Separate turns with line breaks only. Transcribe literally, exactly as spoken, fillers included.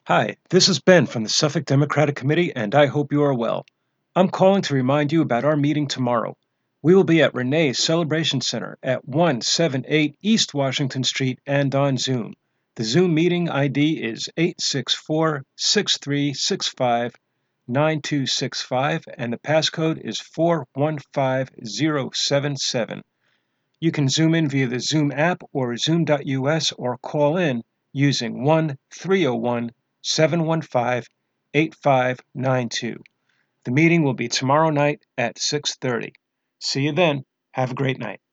Hi, this is Ben from the Suffolk Democratic Committee, and I hope you are well. I'm calling to remind you about our meeting tomorrow. We will be at Renee's Celebration Center at one seventy-eight East Washington Street and on Zoom. The Zoom meeting I D is eight six four, six three six five, nine two six five, and the passcode is four one five zero seven seven. You can Zoom in via the Zoom app or zoom dot U S or call in using one three zero one, seven one five, eight five nine two. The meeting will be tomorrow night at six thirty. See you then. Have a great night.